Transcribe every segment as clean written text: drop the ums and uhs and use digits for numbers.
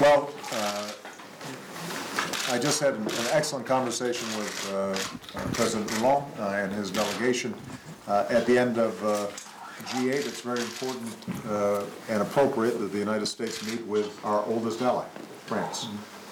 Well, I just had an excellent conversation with President Hollande and his delegation. At the end of G8, it's very important and appropriate that the United States meet with our oldest ally, France.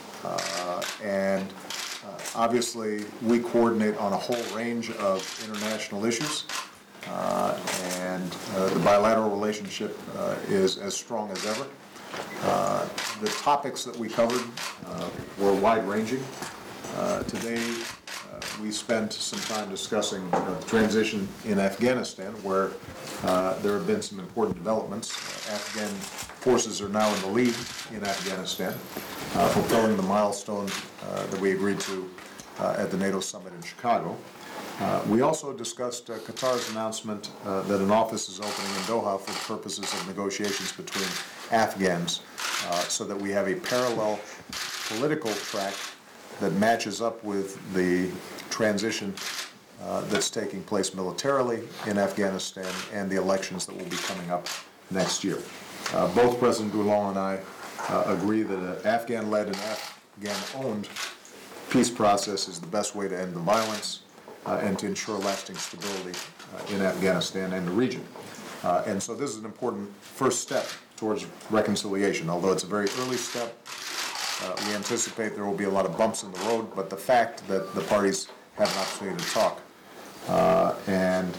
Obviously, we coordinate on a whole range of international issues, and the bilateral relationship is as strong as ever. The topics that we covered were wide-ranging. Today, we spent some time discussing the transition in Afghanistan, where there have been some important developments. Afghan forces are now in the lead in Afghanistan, fulfilling the milestone that we agreed to at the NATO summit in Chicago. We also discussed Qatar's announcement that an office is opening in Doha for the purposes of negotiations between Afghans, so that we have a parallel political track that matches up with the transition that's taking place militarily in Afghanistan and the elections that will be coming up next year. Both President Hollande and I agree that an Afghan-led and Afghan-owned peace process is the best way to end the violence and to ensure lasting stability in Afghanistan and the region. And so this is an important first step towards reconciliation. Although it's a very early step, we anticipate there will be a lot of bumps in the road, but the fact that the parties have an opportunity to talk and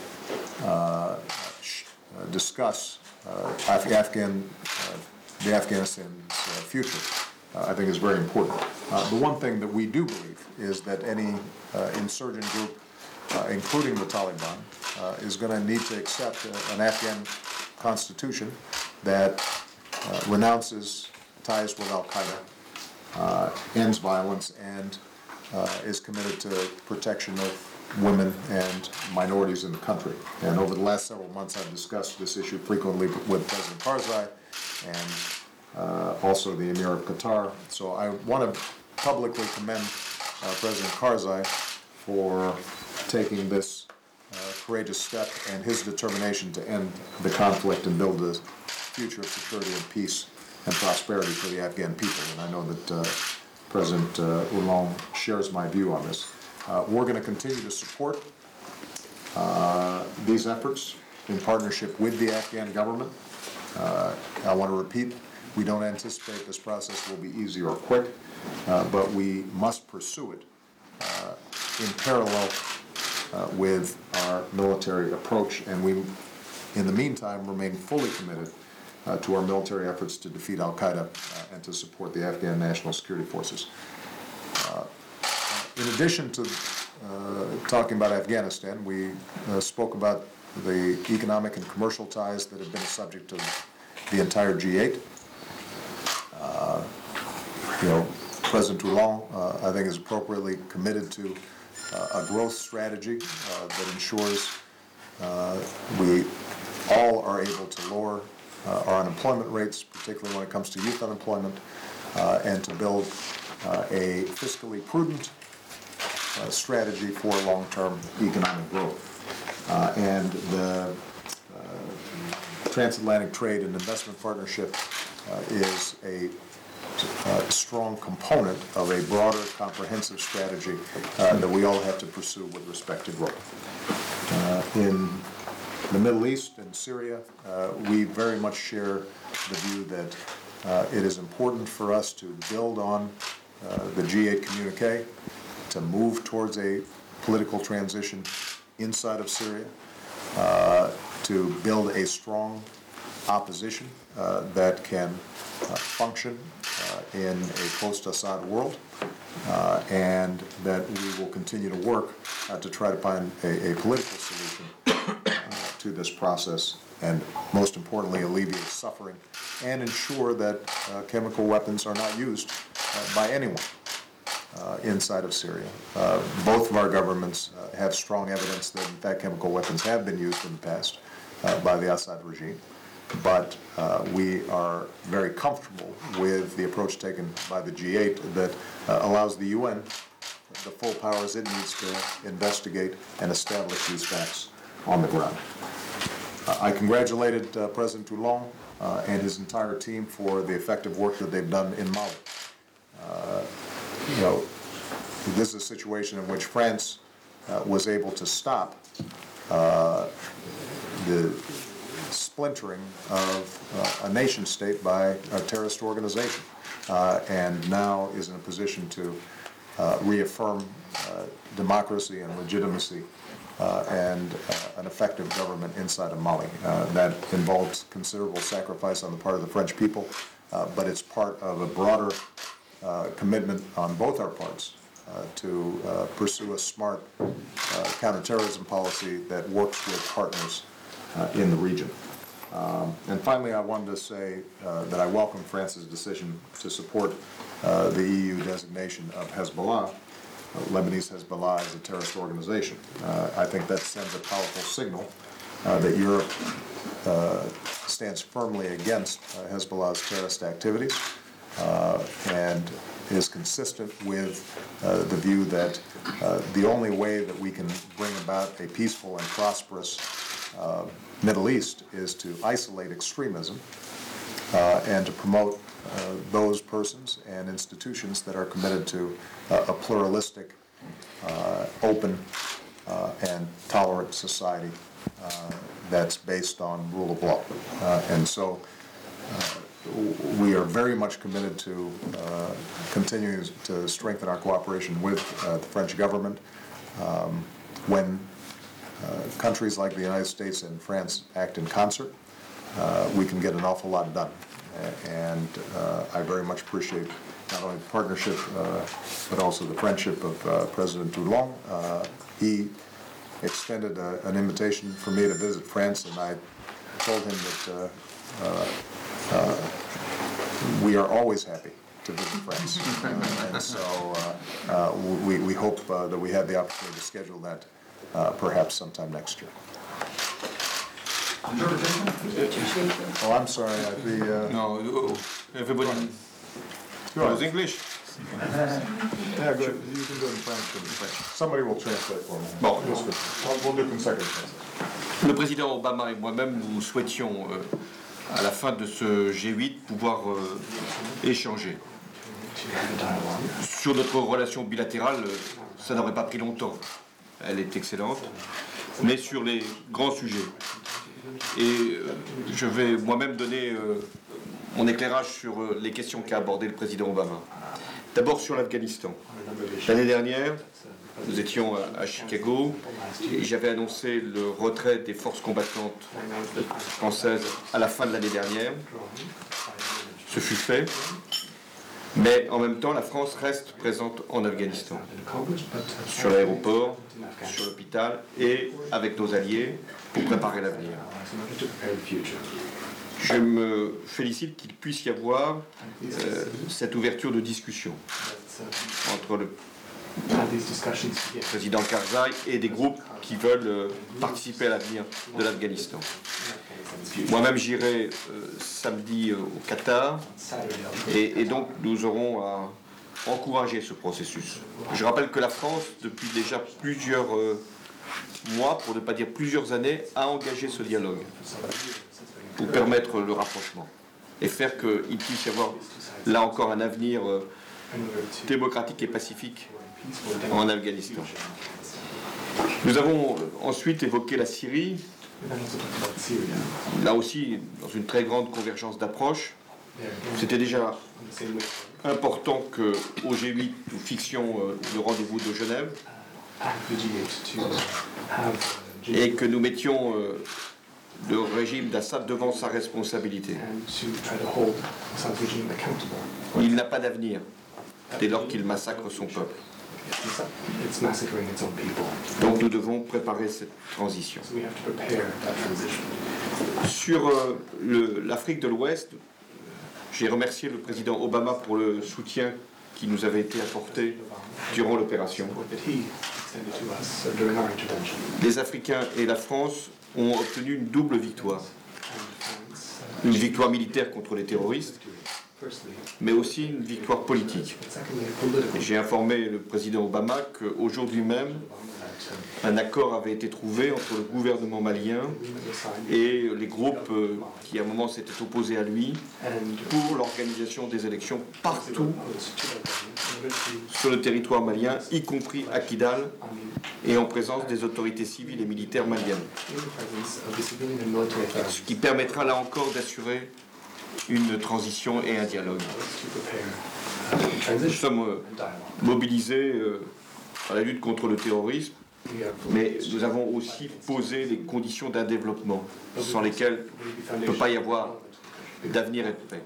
discuss the Afghanistan's future, I think is very important. The one thing that we do believe is that any insurgent group, including the Taliban, is going to need to accept an Afghan constitution that renounces ties with al-Qaeda, ends violence, and is committed to protection of women and minorities in the country. And over the last several months, I've discussed this issue frequently with President Karzai and also the Emir of Qatar. So I want to publicly commend President Karzai for taking this courageous step and his determination to end the conflict and build a future of security and peace and prosperity for the Afghan people. And I know that President Hollande shares my view on this. We're going to continue to support these efforts in partnership with the Afghan government. I want to repeat, we don't anticipate this process will be easy or quick, but we must pursue it in parallel with our military approach, and we, in the meantime, remain fully committed to our military efforts to defeat al-Qaeda and to support the Afghan National Security Forces. In addition to talking about Afghanistan, we spoke about the economic and commercial ties that have been a subject of the entire G8. President Hollande, I think, is appropriately committed to a growth strategy that ensures we all are able to lower our unemployment rates, particularly when it comes to youth unemployment, and to build a fiscally prudent strategy for long-term economic growth. And the Transatlantic Trade and Investment Partnership is a strong component of a broader, comprehensive strategy that we all have to pursue with respect to growth. In the Middle East and Syria, we very much share the view that it is important for us to build on the G8 communique, to move towards a political transition inside of Syria, to build a strong opposition that can function in a post-Assad world, and that we will continue to work to try to find a political solution to this process, and most importantly, alleviate suffering and ensure that chemical weapons are not used by anyone inside of Syria. Both of our governments have strong evidence that, in fact, chemical weapons have been used in the past by the Assad regime. But we are very comfortable with the approach taken by the G8 that allows the UN the full powers it needs to investigate and establish these facts on the ground. I congratulated President Hollande and his entire team for the effective work that they've done in Mali. You know, this is a situation in which France was able to stop the splintering of a nation state by a terrorist organization, and now is in a position to reaffirm democracy and legitimacy and an effective government inside of Mali. That involves considerable sacrifice on the part of the French people, but it's part of a broader commitment on both our parts to pursue a smart counterterrorism policy that works with partners in the region. And finally, I wanted to say that I welcome France's decision to support the EU designation of Hezbollah, Lebanese Hezbollah, as a terrorist organization. I think that sends a powerful signal that Europe stands firmly against Hezbollah's terrorist activities and is consistent with the view that the only way that we can bring about a peaceful and prosperous Middle East is to isolate extremism and to promote those persons and institutions that are committed to a pluralistic, open, and tolerant society that's based on rule of law. And so we are very much committed to continuing to strengthen our cooperation with the French government. When countries like the United States and France act in concert, we can get an awful lot done. And I very much appreciate not only the partnership, but also the friendship of President Toulon. He extended an invitation for me to visit France, and I told him that we are always happy to visit France. And so we hope that we have the opportunity to schedule that perhaps sometime next year. Oh, I'm sorry. No, everybody knows English. Yeah, good. You can do it in French. Somebody will translate for me. Bon. We'll do consecutive translation. Le président Obama et moi-même, nous souhaitions, à la fin de ce G8, pouvoir échanger. Sur notre relation bilatérale, ça n'aurait pas pris longtemps. Elle est excellente. Mais sur les grands sujets. Et je vais moi-même donner mon éclairage sur les questions qu'a abordées le président Obama. D'abord sur l'Afghanistan. L'année dernière, nous étions à Chicago et j'avais annoncé le retrait des forces combattantes françaises à la fin de l'année dernière. Ce fut fait, mais en même temps, la France reste présente en Afghanistan, sur l'aéroport, sur l'hôpital et avec nos alliés pour préparer l'avenir. Je me félicite qu'il puisse y avoir cette ouverture de discussion entre le président Karzai et des groupes qui veulent participer à l'avenir de l'Afghanistan. Moi-même, j'irai samedi au Qatar et donc nous aurons à encourager ce processus. Je rappelle que la France, depuis déjà plusieurs mois, pour ne pas dire plusieurs années, a engagé ce dialogue pour permettre le rapprochement et faire qu'il puisse y avoir là encore un avenir démocratique et pacifique en Afghanistan. Nous avons ensuite évoqué la Syrie, là aussi dans une très grande convergence d'approche. C'était déjà important qu'au G8 nous fixions le rendez-vous de Genève et que nous mettions le régime d'Assad devant sa responsabilité. Il n'a pas d'avenir dès lors qu'il massacre son peuple. Donc nous devons préparer cette transition. Sur l'Afrique de l'Ouest, j'ai remercié le président Obama pour le soutien qui nous avait été apporté durant l'opération. Les Africains et la France ont obtenu une double victoire. Une victoire militaire contre les terroristes, mais aussi une victoire politique. J'ai informé le président Obama qu'aujourd'hui même, un accord avait été trouvé entre le gouvernement malien et les groupes qui à un moment s'étaient opposés à lui pour l'organisation des élections partout sur le territoire malien, y compris à Kidal, et en présence des autorités civiles et militaires maliennes. Ce qui permettra là encore d'assurer une transition et un dialogue. Nous sommes mobilisés à la lutte contre le terrorisme, mais nous avons aussi posé les conditions d'un développement sans lesquelles il ne peut pas y avoir d'avenir et de paix.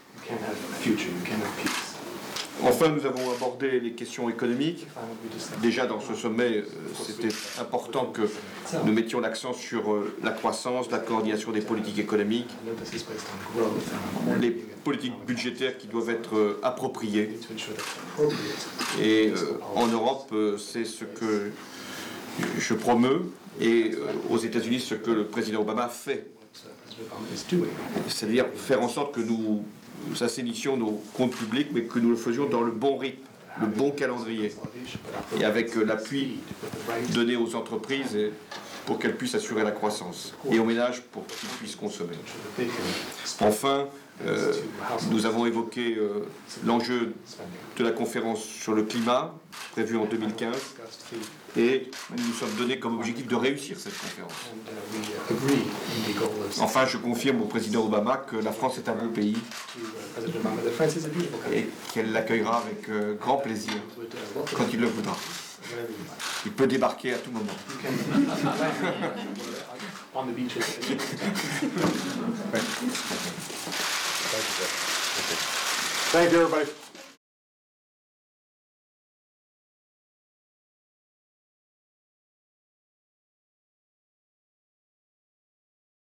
Enfin, nous avons abordé les questions économiques. Déjà dans ce sommet, c'était important que nous mettions l'accent sur la croissance, la coordination des politiques économiques, les politiques budgétaires qui doivent être appropriées. Et en Europe, c'est ce que je promeux, et aux États-Unis, ce que le président Obama fait. C'est-à-dire faire en sorte que nous assainissions nos comptes publics, mais que nous le faisions dans le bon rythme, le bon calendrier, et avec l'appui donné aux entreprises pour qu'elles puissent assurer la croissance, et aux ménages pour qu'ils puissent consommer. Enfin, nous avons évoqué l'enjeu de la conférence sur le climat, prévue en 2015, et nous nous sommes donnés comme objectif de réussir cette conférence. Enfin, je confirme au président Obama que la France est un bon pays et qu'elle l'accueillera avec grand plaisir quand il le voudra. Il peut débarquer à tout moment. Thank you, everybody.